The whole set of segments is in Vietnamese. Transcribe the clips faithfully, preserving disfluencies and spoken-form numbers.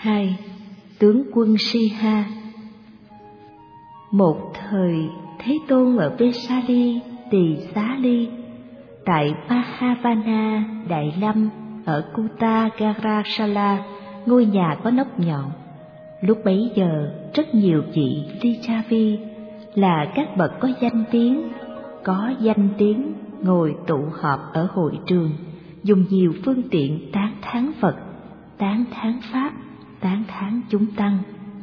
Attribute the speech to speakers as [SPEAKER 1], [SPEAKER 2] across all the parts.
[SPEAKER 1] hai. Tướng quân Siha. Một thời, Thế Tôn ở Vesali, Tỳ Xá Ly, tại Mahavana Đại Lâm ở Kuta Garasala, ngôi nhà có nóc nhọn. Lúc bấy giờ, rất nhiều vị Lichavi là các bậc có danh tiếng, có danh tiếng ngồi tụ họp ở hội trường, dùng nhiều phương tiện tán thán Phật, tán thán Pháp, tán thán chúng tăng.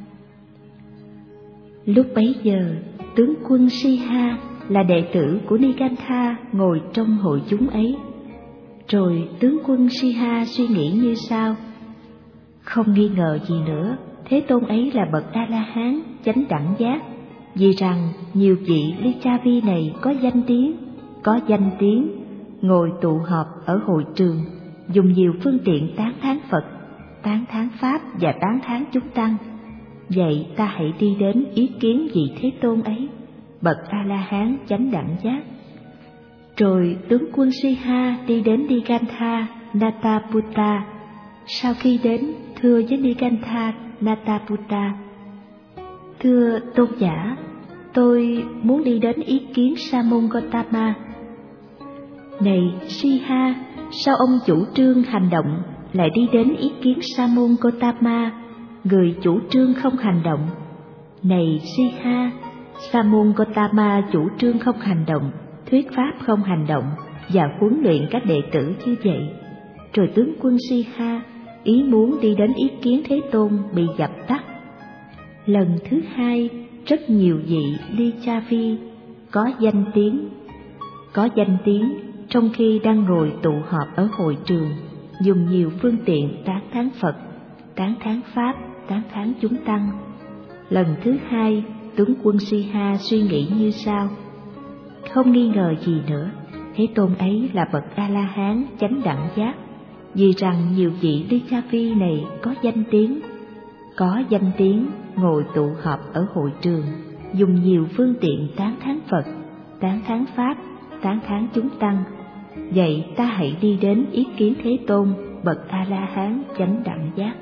[SPEAKER 1] Lúc bấy giờ, tướng quân Siha là đệ tử của Nigantha ngồi trong hội chúng ấy. Rồi tướng quân Siha suy nghĩ như sau: không nghi ngờ gì nữa, Thế Tôn ấy là bậc A-la-hán chánh đẳng giác, vì rằng nhiều vị Lichavi này có danh tiếng, có danh tiếng ngồi tụ họp ở hội trường, dùng nhiều phương tiện tán thán Phật, tán thán Pháp và tán thán chúng tăng. Vậy ta hãy đi đến ý kiến vị Thế Tôn ấy, bậc A-la-hán chánh đẳng giác. Rồi tướng quân Siha đi đến Nigantha Nataputta. Sau khi đến, thưa với Nigantha Nataputta: thưa tôn giả, tôi muốn đi đến ý kiến Sa môn Gotama. Này Siha, sao ông chủ trương hành động lại đi đến ý kiến Sa môn Gotama, người chủ trương không hành động? Này Siha, Sa môn Gotama chủ trương không hành động, thuyết pháp không hành động và huấn luyện các đệ tử như vậy. Rồi tướng quân Siha ý muốn đi đến ý kiến Thế Tôn bị dập tắt. Lần thứ hai, rất nhiều vị Lichavi có danh tiếng, có danh tiếng trong khi đang ngồi tụ họp ở hội trường, dùng nhiều phương tiện tán thán Phật, tán thán Pháp, tán thán chúng tăng. Lần thứ hai, tướng quân Siha suy nghĩ như sau: không nghi ngờ gì nữa, Thế Tôn ấy là bậc A-la-hán chánh đẳng giác, vì rằng nhiều vị Lichavi này có danh tiếng, có danh tiếng ngồi tụ họp ở hội trường, dùng nhiều phương tiện tán thán Phật, tán thán Pháp, tán thán chúng tăng. Vậy ta hãy đi đến ý kiến Thế Tôn, bậc A-la-hán chánh đẳng giác.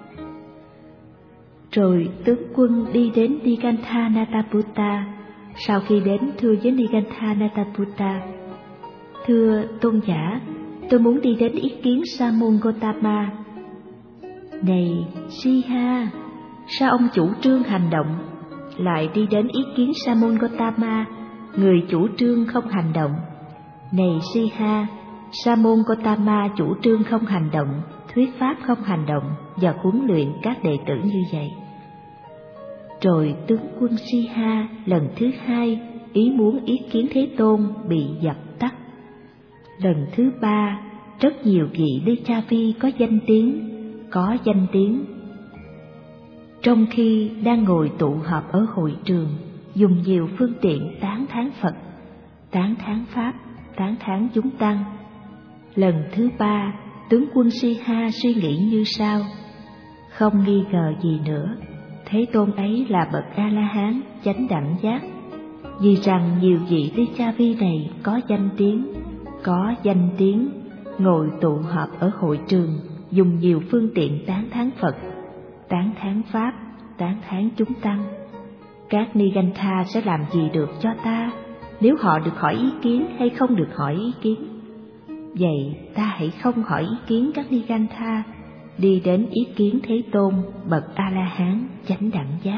[SPEAKER 1] Rồi tướng quân đi đến Nigantha Nataputta. Sau khi đến, thưa với Nigantha Nataputta: thưa tôn giả, tôi muốn đi đến ý kiến Sa môn Gotama. Này Siha, sao ông chủ trương hành động lại đi đến ý kiến Sa môn Gotama, người chủ trương không hành động? Này Siha, Sa môn Gotama chủ trương không hành động, thuyết pháp không hành động và huấn luyện các đệ tử như vậy. Rồi tướng quân Siha lần thứ hai ý muốn ý kiến Thế Tôn bị dập tắt. Lần thứ ba, rất nhiều vị Lichavi có danh tiếng, có danh tiếng trong khi đang ngồi tụ họp ở hội trường, dùng nhiều phương tiện tán thán Phật, tán thán Pháp, tán thán chúng tăng. Lần thứ ba, tướng quân Siha suy nghĩ như sau: không nghi ngờ gì nữa, Thế Tôn ấy là bậc A-la-hán chánh đẳng giác, vì rằng nhiều vị Lichavi này có danh tiếng, có danh tiếng ngồi tụ họp ở hội trường, dùng nhiều phương tiện tán thán Phật, tán thán Pháp, tán thán chúng tăng. Các Nigantha sẽ làm gì được cho ta nếu họ được hỏi ý kiến hay không được hỏi ý kiến? Vậy ta hãy không hỏi ý kiến các Nigantha, đi đến ý kiến Thế Tôn, bậc A-la-hán chánh đẳng giác.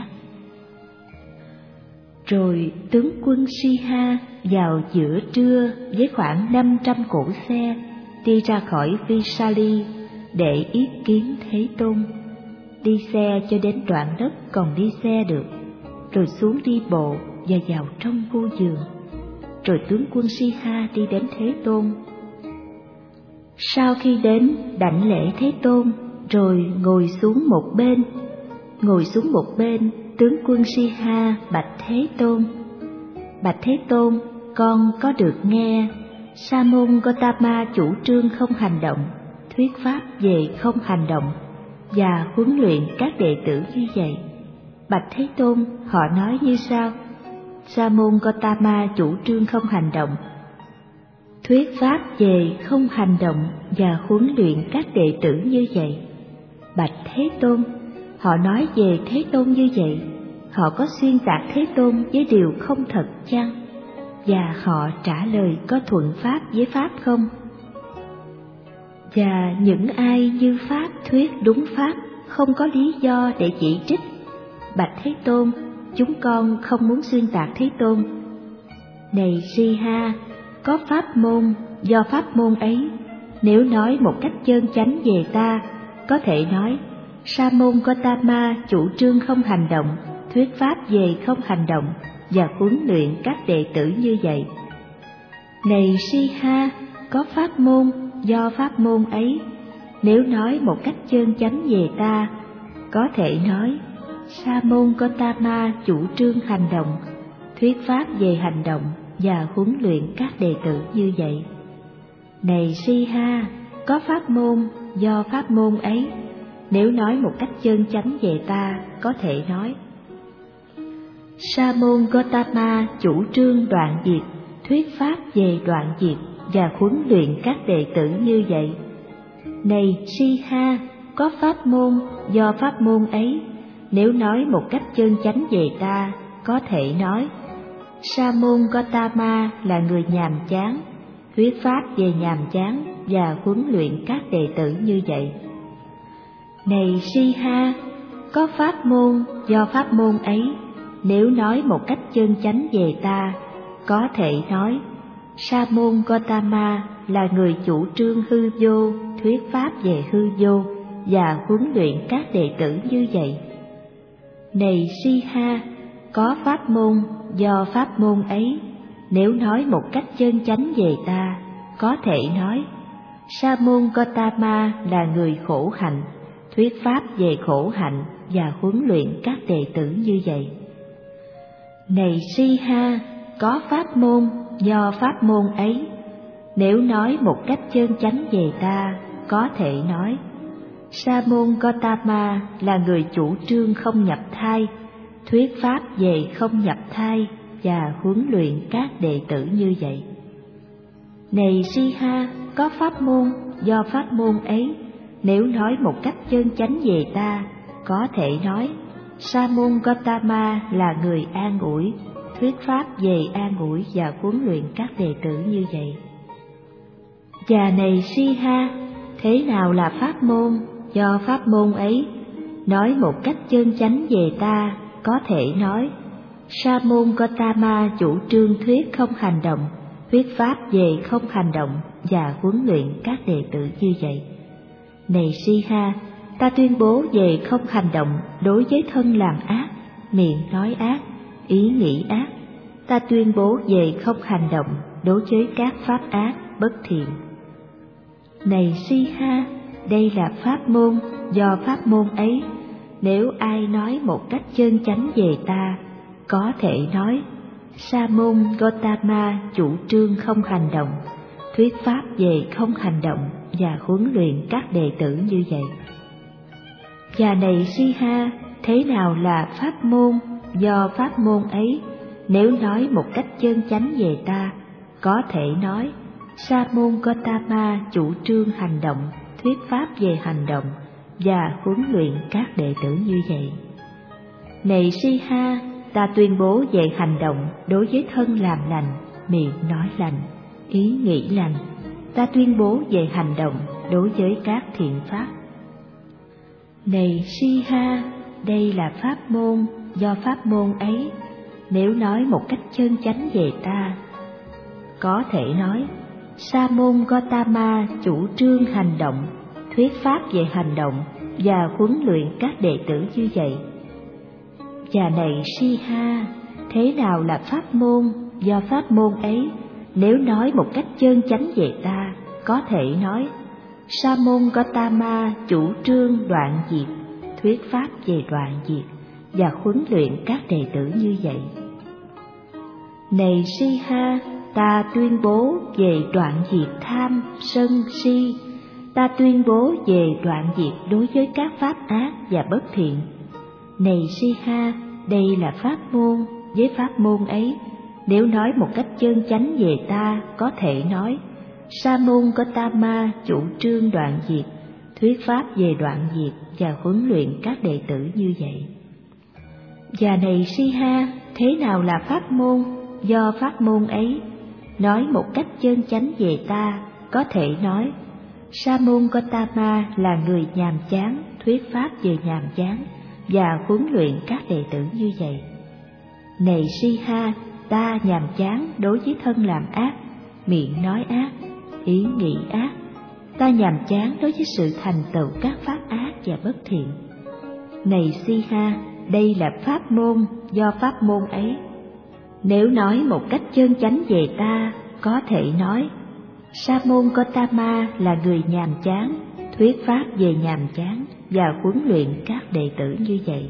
[SPEAKER 1] Rồi tướng quân Siha vào giữa trưa với khoảng năm trăm cỗ xe đi ra khỏi Vesali để ý kiến Thế Tôn. Đi xe cho đến đoạn đất còn đi xe được, rồi xuống đi bộ và vào trong khu vườn. Rồi tướng quân Siha đi đến Thế Tôn. Sau khi đến, đảnh lễ Thế Tôn, rồi ngồi xuống một bên. Ngồi xuống một bên, tướng quân Siha bạch Thế Tôn: bạch Thế Tôn, con có được nghe Sa môn Gotama chủ trương không hành động, thuyết pháp về không hành động và huấn luyện các đệ tử như vậy. Bạch Thế Tôn, họ nói như sau: Sa môn Gotama chủ trương không hành động, thuyết pháp về không hành động và huấn luyện các đệ tử như vậy. Bạch Thế Tôn, họ nói về Thế Tôn như vậy, họ có xuyên tạc Thế Tôn với điều không thật chăng? Và họ trả lời có thuận pháp với pháp không? Và những ai như pháp thuyết đúng pháp, không có lý do để chỉ trích. Bạch Thế Tôn, chúng con không muốn xuyên tạc Thế Tôn. Này Si-ha, có pháp môn, do pháp môn ấy, nếu nói một cách chân chánh về ta, có thể nói Sa môn Gotama chủ trương không hành động, thuyết pháp về không hành động và huấn luyện các đệ tử như vậy. Này Si-ha, có pháp môn, do pháp môn ấy, nếu nói một cách chân chánh về ta, có thể nói Sa môn Gotama chủ trương hành động, thuyết pháp về hành động và huấn luyện các đệ tử như vậy. Này Si-ha, có pháp môn, do pháp môn ấy, nếu nói một cách chân chánh về ta, có thể nói Sa môn Gotama chủ trương đoạn diệt, thuyết pháp về đoạn diệt và huấn luyện các đệ tử như vậy. Này Si-ha, có pháp môn, do pháp môn ấy, nếu nói một cách chân chánh về ta, có thể nói Sa môn Gotama là người nhàm chán, thuyết pháp về nhàm chán và huấn luyện các đệ tử như vậy. Này Si-ha, có pháp môn, do pháp môn ấy, nếu nói một cách chân chánh về ta, có thể nói Sa môn Gotama là người chủ trương hư vô, thuyết pháp về hư vô và huấn luyện các đệ tử như vậy. Này Si-ha, có pháp môn, do pháp môn ấy, nếu nói một cách chân chánh về ta, có thể nói Sa môn Gotama là người khổ hạnh, thuyết pháp về khổ hạnh và huấn luyện các đệ tử như vậy. Này Si-ha, có pháp môn, do pháp môn ấy, nếu nói một cách chân chánh về ta, có thể nói Sa môn Gotama là người chủ trương không nhập thai, thuyết pháp về không nhập thai và huấn luyện các đệ tử như vậy. Này Si-ha, có pháp môn, do pháp môn ấy, nếu nói một cách chân chánh về ta, có thể nói Sa môn Gotama là người an ủi, thuyết pháp về an ủi và huấn luyện các đệ tử như vậy. Và này Si-ha, thế nào là pháp môn, do pháp môn ấy, nói một cách chân chánh về ta, có thể nói Sa môn Gotama chủ trương thuyết không hành động, thuyết pháp về không hành động và huấn luyện các đệ tử như vậy. Này Si-ha, ta tuyên bố về không hành động đối với thân làm ác, miệng nói ác, ý nghĩ ác. Ta tuyên bố về không hành động đối với các pháp ác, bất thiện. Này Si-ha, đây là pháp môn, do pháp môn ấy, nếu ai nói một cách chân chánh về ta, có thể nói Sa môn Gotama chủ trương không hành động, thuyết pháp về không hành động và huấn luyện các đệ tử như vậy. Và này Si-ha, thế nào là pháp môn, do pháp môn ấy, nếu nói một cách chân chánh về ta, có thể nói Sa môn Gotama chủ trương hành động, thuyết pháp về hành động và huấn luyện các đệ tử như vậy. Này Si-ha, ta tuyên bố về hành động đối với thân làm lành, miệng nói lành, ý nghĩ lành. Ta tuyên bố về hành động đối với các thiện pháp. Này Si-ha, đây là pháp môn, do pháp môn ấy, nếu nói một cách chân chánh về ta, có thể nói Sa môn Gotama chủ trương hành động, thuyết pháp về hành động và huấn luyện các đệ tử như vậy. Và này Si-ha, thế nào là pháp môn, do pháp môn ấy, nếu nói một cách chân chánh về ta, có thể nói Sa môn Gotama chủ trương đoạn diệt, thuyết pháp về đoạn diệt và huấn luyện các đệ tử như vậy. Này Si-ha, ta tuyên bố về đoạn diệt tham, sân, si. Ta tuyên bố về đoạn diệt đối với các pháp ác và bất thiện. Này Si-ha, đây là pháp môn, với pháp môn ấy, nếu nói một cách chân chánh về ta, có thể nói Sa môn Gotama chủ trương đoạn diệt, thuyết pháp về đoạn diệt và huấn luyện các đệ tử như vậy. Và này Si-ha, thế nào là pháp môn? Do pháp môn ấy, nói một cách chân chánh về ta, có thể nói Sa môn Gotama là người nhàm chán, thuyết pháp về nhàm chán và huấn luyện các đệ tử như vậy. Này Si-ha, ta nhàm chán đối với thân làm ác, miệng nói ác, ý nghĩ ác. Ta nhàm chán đối với sự thành tựu các pháp ác và bất thiện. Này Si-ha, đây là pháp môn, do pháp môn ấy. Nếu nói một cách chân chánh về ta, có thể nói Sa môn Gotama là người nhàm chán, thuyết pháp về nhàm chán và huấn luyện các đệ tử như vậy.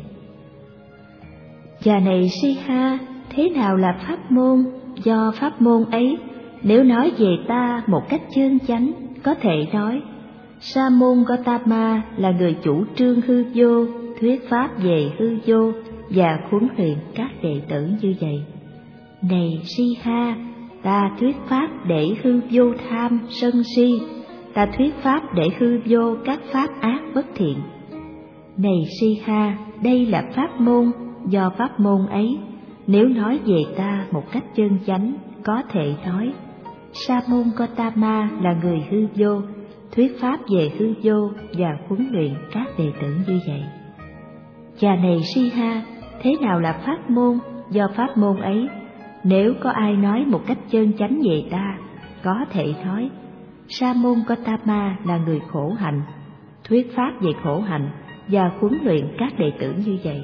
[SPEAKER 1] Và này Si-ha, thế nào là pháp môn? Do pháp môn ấy, nếu nói về ta một cách chân chánh, có thể nói Sa môn Gotama là người chủ trương hư vô, thuyết pháp về hư vô và huấn luyện các đệ tử như vậy. Này Si-ha, ta thuyết pháp để hư vô tham, sân si, ta thuyết pháp để hư vô các pháp ác bất thiện. Này Si-ha, đây là pháp môn, do pháp môn ấy, nếu nói về ta một cách chân chánh, có thể nói Sa môn Gotama là người hư vô, thuyết pháp về hư vô và huấn luyện các đệ tử như vậy. Và này Si-ha, thế nào là pháp môn? Do pháp môn ấy, nếu có ai nói một cách chân chánh về ta, có thể nói Sa môn Gotama là người khổ hạnh, thuyết pháp về khổ hạnh và huấn luyện các đệ tử như vậy.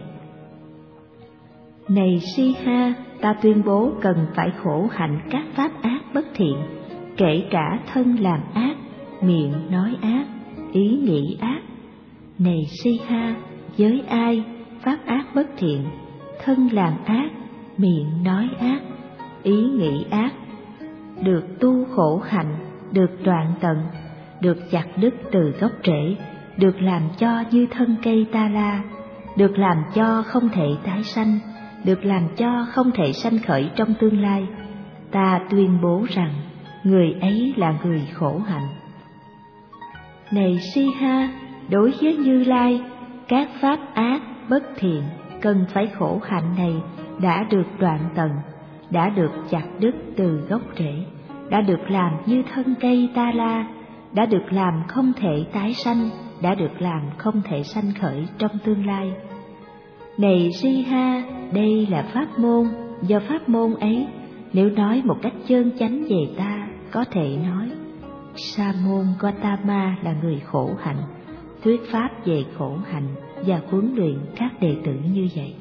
[SPEAKER 1] Này Si-ha, ta tuyên bố cần phải khổ hạnh các pháp ác bất thiện, kể cả thân làm ác, miệng nói ác, ý nghĩ ác. Này Si-ha, với ai pháp ác bất thiện, thân làm ác, miệng nói ác, ý nghĩ ác, được tu khổ hạnh, được đoạn tận, được chặt đứt từ gốc rễ, được làm cho như thân cây ta la, được làm cho không thể tái sanh, được làm cho không thể sanh khởi trong tương lai, ta tuyên bố rằng người ấy là người khổ hạnh. Này Si-ha, đối với Như Lai, các pháp ác bất thiện cần phải khổ hạnh này đã được đoạn tận, đã được chặt đứt từ gốc rễ, đã được làm như thân cây ta la, đã được làm không thể tái sanh, đã được làm không thể sanh khởi trong tương lai. Này Si-ha, đây là pháp môn, do pháp môn ấy, nếu nói một cách chân chánh về ta, có thể nói Sa môn Gotama là người khổ hạnh, thuyết pháp về khổ hạnh và huấn luyện các đệ tử như vậy.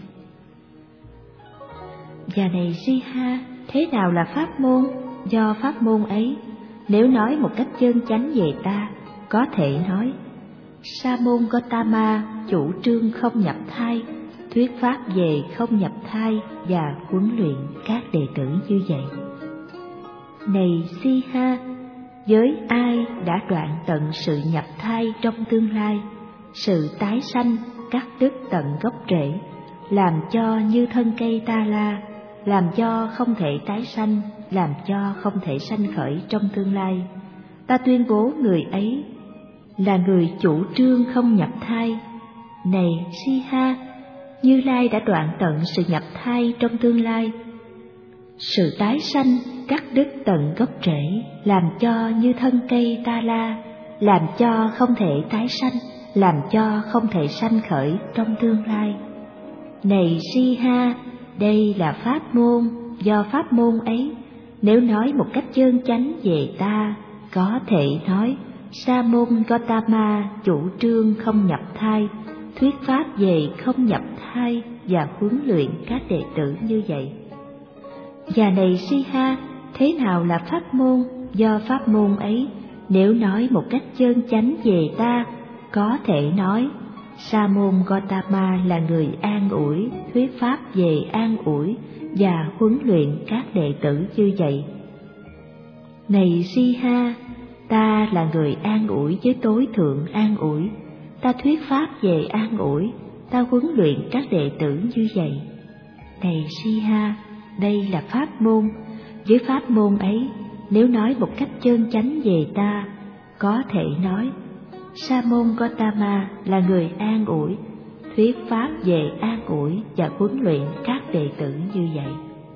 [SPEAKER 1] Và này Si-ha, thế nào là pháp môn? Do pháp môn ấy, nếu nói một cách chân chánh về ta, có thể nói Sa môn Gotama chủ trương không nhập thai, thuyết pháp về không nhập thai và huấn luyện các đệ tử như vậy. Này Si-ha, với ai đã đoạn tận sự nhập thai trong tương lai, sự tái sanh cắt đứt tận gốc rễ, làm cho như thân cây ta la, làm cho không thể tái sanh, làm cho không thể sanh khởi trong tương lai, ta tuyên bố người ấy là người chủ trương không nhập thai. Này Si-ha, Như Lai đã đoạn tận sự nhập thai trong tương lai, sự tái sanh cắt đứt tận gốc rễ, làm cho như thân cây ta la, làm cho không thể tái sanh, làm cho không thể sanh khởi trong tương lai. Này Si-ha, đây là pháp môn, do pháp môn ấy, nếu nói một cách chân chánh về ta, có thể nói Sa môn Gotama chủ trương không nhập thai, thuyết pháp về không nhập thai và huấn luyện các đệ tử như vậy. Và này Si-ha, thế nào là pháp môn? Do pháp môn ấy, nếu nói một cách chân chánh về ta, có thể nói Sa môn Gotama là người an ủi, thuyết pháp về an ủi và huấn luyện các đệ tử như vậy. Này Si-ha, ta là người an ủi với tối thượng an ủi, ta thuyết pháp về an ủi, ta huấn luyện các đệ tử như vậy. Này Si-ha, đây là pháp môn, với pháp môn ấy, nếu nói một cách chân chánh về ta, có thể nói Sa môn Gotama là người an ủi, thuyết pháp về an ủi và huấn luyện các đệ tử như vậy.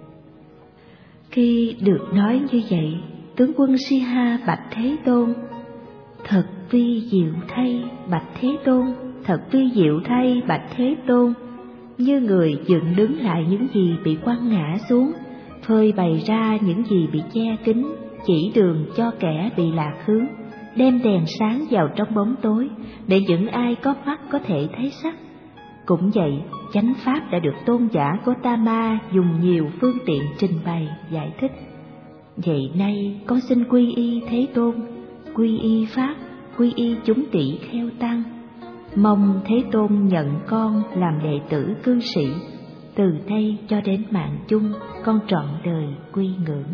[SPEAKER 1] Khi được nói như vậy, tướng quân Si-ha bạch Thế Tôn: Thật vi diệu thay, bạch Thế Tôn, thật vi diệu thay, bạch Thế Tôn. Như người dựng đứng lại những gì bị quăng ngã xuống, phơi bày ra những gì bị che kín, chỉ đường cho kẻ bị lạc hướng, đem đèn sáng vào trong bóng tối, để những ai có mắt có thể thấy sắc. Cũng vậy, chánh pháp đã được tôn giả Gotama dùng nhiều phương tiện trình bày, giải thích. Vậy nay con xin quy y Thế Tôn, quy y pháp, quy y chúng tỷ kheo tăng. Mong Thế Tôn nhận con làm đệ tử cư sĩ, từ nay cho đến mạng chung con trọn đời quy ngưỡng.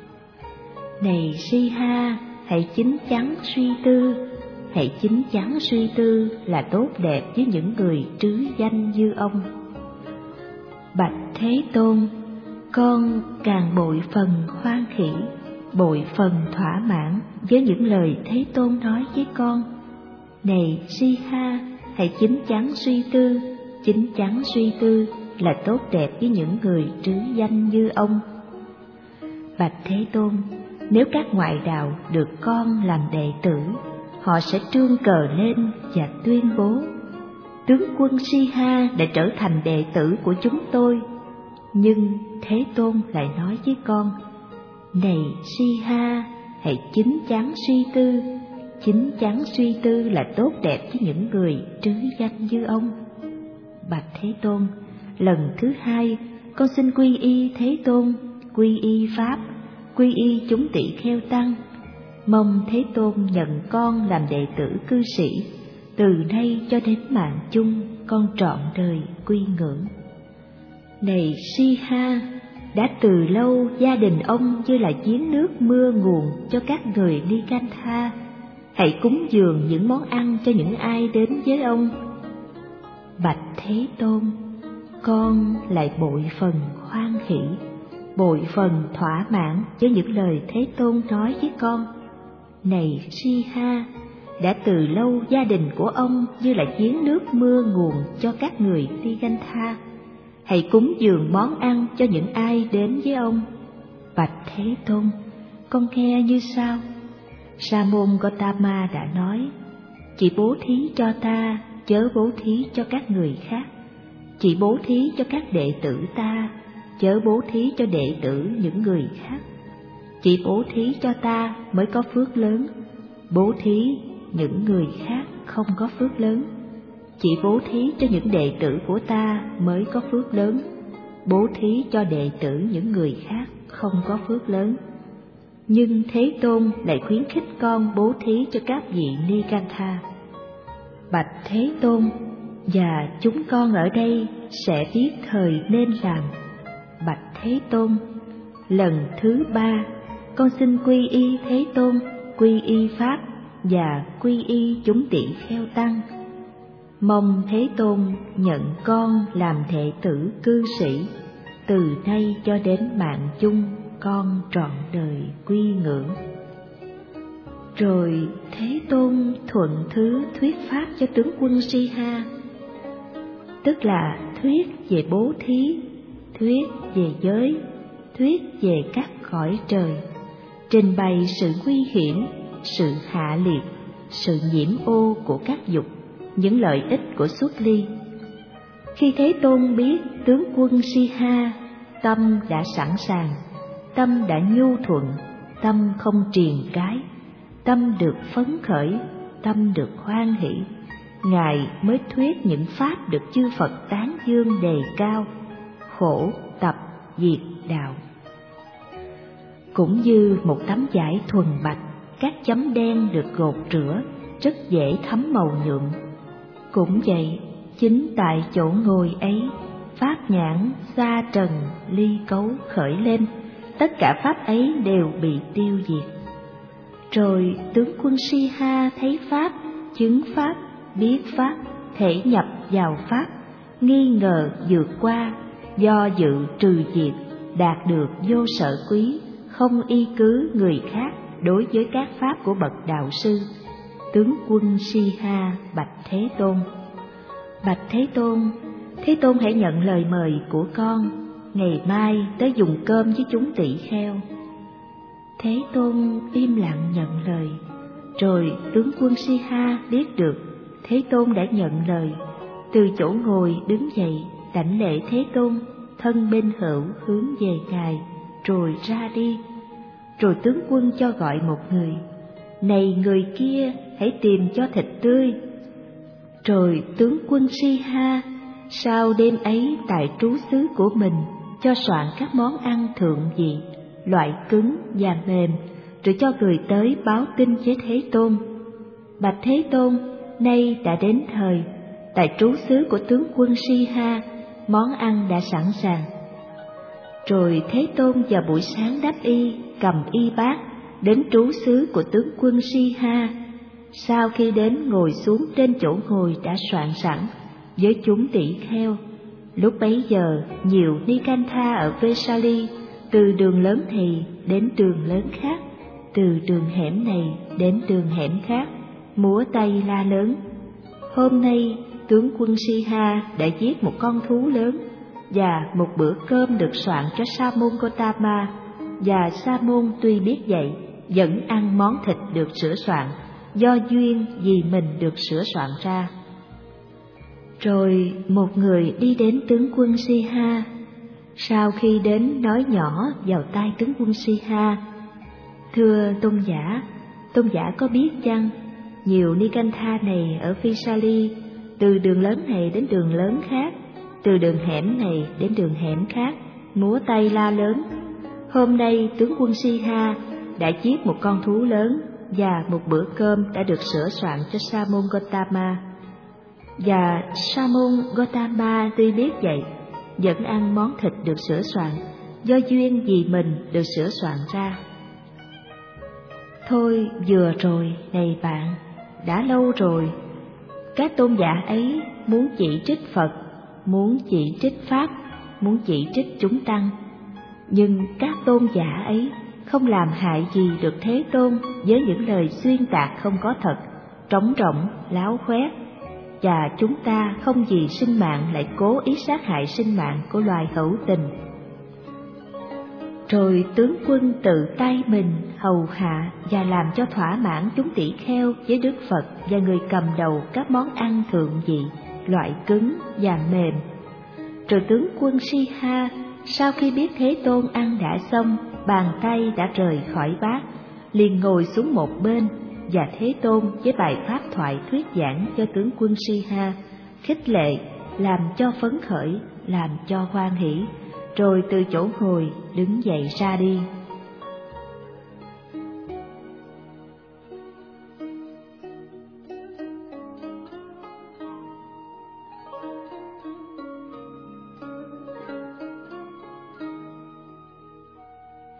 [SPEAKER 1] Này Si-ha, hãy chín chắn suy tư, hãy chín chắn suy tư là tốt đẹp với những người trứ danh như ông. Bạch Thế Tôn, con càng bội phần hoan hỷ, bội phần thỏa mãn với những lời Thế Tôn nói với con. Này Si-ha, hãy chín chắn suy tư, chín chắn suy tư là tốt đẹp với những người trứ danh như ông. Bạch Thế Tôn, nếu các ngoại đạo được con làm đệ tử, họ sẽ trương cờ lên và tuyên bố: Tướng quân Si-ha đã trở thành đệ tử của chúng tôi. Nhưng Thế Tôn lại nói với con: Này Si-ha, hãy chín chắn suy tư, chín chắn suy tư là tốt đẹp với những người trứ danh như ông. Bạch Thế Tôn, lần thứ hai con xin quy y Thế Tôn, quy y pháp, quy y chúng tỷ kheo tăng. Mong Thế Tôn nhận con làm đệ tử cư sĩ, từ nay cho đến mạng chung con trọn đời quy ngưỡng. Này Si-ha, đã từ lâu gia đình ông như là giếng nước mưa nguồn cho các người Nikantha. Hãy cúng dường những món ăn cho những ai đến với ông. Bạch Thế Tôn, con lại bội phần hoan hỷ, bội phần thỏa mãn với những lời Thế Tôn nói với con. Này Si-ha, đã từ lâu gia đình của ông như là giếng nước mưa nguồn cho các người Nikantha. Hãy cúng dường món ăn cho những ai đến với ông. Bạch Thế Tôn, con nghe như sau. Sa môn Gotama đã nói: Chỉ bố thí cho ta, chớ bố thí cho các người khác. Chỉ bố thí cho các đệ tử ta, chớ bố thí cho đệ tử những người khác. Chỉ bố thí cho ta mới có phước lớn, bố thí những người khác không có phước lớn. Chỉ bố thí cho những đệ tử của ta mới có phước lớn, bố thí cho đệ tử những người khác không có phước lớn. Nhưng Thế Tôn lại khuyến khích con bố thí cho các vị Nikantha. Bạch Thế Tôn, và chúng con ở đây sẽ biết thời nên làm. Bạch Thế Tôn, lần thứ ba con xin quy y Thế Tôn, quy y pháp và quy y chúng tỷ kheo tăng. Mong Thế Tôn nhận con làm đệ tử cư sĩ, từ nay cho đến mạng chung con trọn đời quy ngưỡng. Rồi Thế Tôn thuận thứ thuyết pháp cho tướng quân Si-ha, tức là thuyết về bố thí, thuyết về giới, thuyết về các cõi trời, trình bày sự nguy hiểm, sự hạ liệt, sự nhiễm ô của các dục, những lợi ích của xuất ly. Khi Thế Tôn biết tướng quân Si-ha tâm đã sẵn sàng, tâm đã nhu thuận, tâm không triền cái, tâm được phấn khởi, tâm được hoan hỷ, Ngài mới thuyết những pháp được chư Phật tán dương đề cao: khổ tập diệt đạo. Cũng như một tấm vải thuần bạch, các chấm đen được gột rửa, rất dễ thấm màu nhuộm. Cũng vậy, chính tại chỗ ngồi ấy, pháp nhãn xa trần ly cấu khởi lên, tất cả pháp ấy đều bị tiêu diệt. Rồi tướng quân Si-ha thấy pháp, chứng pháp, biết pháp, thể nhập vào pháp, nghi ngờ vượt qua, do dự trừ diệt, đạt được vô sở quý, không y cứ người khác đối với các pháp của bậc đạo sư. tướng quân Si-ha bạch Thế Tôn: Bạch Thế Tôn, Thế Tôn hãy nhận lời mời của con, ngày mai tới dùng cơm với chúng tỷ kheo. Thế Tôn im lặng nhận lời. Rồi tướng quân Si-ha biết được Thế Tôn đã nhận lời, từ chỗ ngồi đứng dậy đảnh lễ Thế Tôn, thân bên hữu hướng về ngài, rồi ra đi. Rồi tướng quân cho gọi một người: Này người kia, hãy tìm cho thịt tươi. Rồi tướng quân Si-ha sau đêm ấy tại trú xứ của mình cho soạn các món ăn thượng vị, loại cứng và mềm, rồi cho người tới báo tin với Thế Tôn: Bạch Thế Tôn, nay đã đến thời, tại trú xứ của tướng quân Si-ha, món ăn đã sẵn sàng. Rồi Thế Tôn vào buổi sáng đắp y, cầm y bát, đến trú xứ của tướng quân Si-ha. Sau khi đến ngồi xuống trên chỗ ngồi đã soạn sẵn với chúng tỷ kheo. Lúc bấy giờ, nhiều Nikantha ở Vesali, từ đường lớn này đến đường lớn khác, từ đường hẻm này đến đường hẻm khác, múa tay la lớn: Hôm nay tướng quân Si-ha đã giết một con thú lớn, và một bữa cơm được soạn cho Sa môn Gotama, và Sa môn tuy biết vậy vẫn ăn món thịt được sửa soạn, do duyên vì mình được sửa soạn ra. Rồi một người đi đến tướng quân Si-ha. Sau khi đến nói nhỏ vào tai tướng quân Si-ha: Thưa tôn giả, tôn giả có biết chăng, nhiều Nikantha này ở Vesali, từ đường lớn này đến đường lớn khác, từ đường hẻm này đến đường hẻm khác, múa tay la lớn: Hôm nay tướng quân Si-ha đã giết một con thú lớn, và một bữa cơm đã được sửa soạn cho Sa môn Gotama. Và Sa môn Gotama tuy biết vậy vẫn ăn món thịt được sửa soạn, do duyên vì mình được sửa soạn ra. Thôi vừa rồi này bạn, đã lâu rồi các tôn giả ấy muốn chỉ trích Phật, muốn chỉ trích Pháp, muốn chỉ trích chúng tăng, nhưng các tôn giả ấy không làm hại gì được Thế Tôn với những lời xuyên tạc không có thật, trống rỗng, láo khoét. Và chúng ta không vì sinh mạng lại cố ý sát hại sinh mạng của loài hữu tình. Rồi tướng quân tự tay mình hầu hạ và làm cho thỏa mãn chúng tỷ kheo với Đức Phật và người cầm đầu các món ăn thượng vị, loại cứng và mềm. Rồi tướng quân Si-ha sau khi biết Thế Tôn ăn đã xong, bàn tay đã rời khỏi bát, liền ngồi xuống một bên, và Thế Tôn với bài pháp thoại thuyết giảng cho tướng quân Si-ha, khích lệ, làm cho phấn khởi, làm cho hoan hỷ, rồi từ chỗ ngồi đứng dậy ra đi.